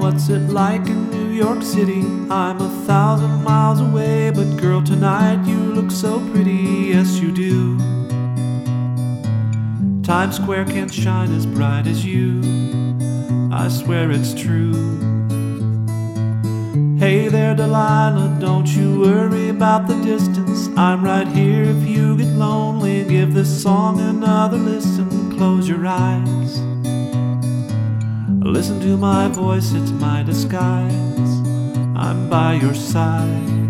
what's it like in New York City? I'm 1,000 miles away, but girl, tonight you look so pretty, yes you do. Times Square can't shine as bright as you, I swear it's true. Hey there, Delilah, don't you worry about the distance. I'm right here if you get lonely. Give this song another listen. Close your eyes, listen to my voice, it's my disguise. I'm by your side.